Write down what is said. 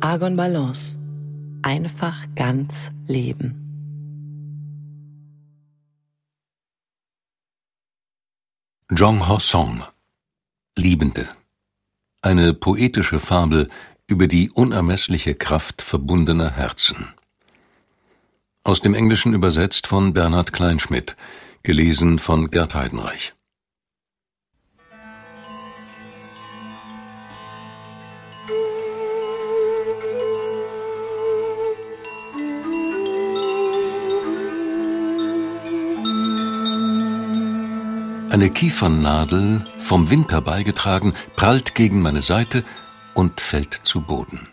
Argon Balance. Einfach ganz leben. Jong Ho-song. Liebende. Eine poetische Fabel über die unermessliche Kraft verbundener Herzen. Aus dem Englischen übersetzt von Bernhard Kleinschmidt, gelesen von Gerd Heidenreich. Eine Kiefernadel, vom Wind herbeigetragen, prallt gegen meine Seite und fällt zu Boden.